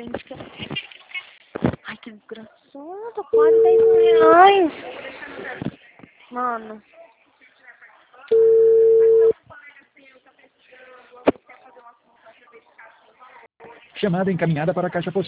gente. Ai, que desgraçada, quase 10 mil reais. Mano. Chamada encaminhada para a caixa postal.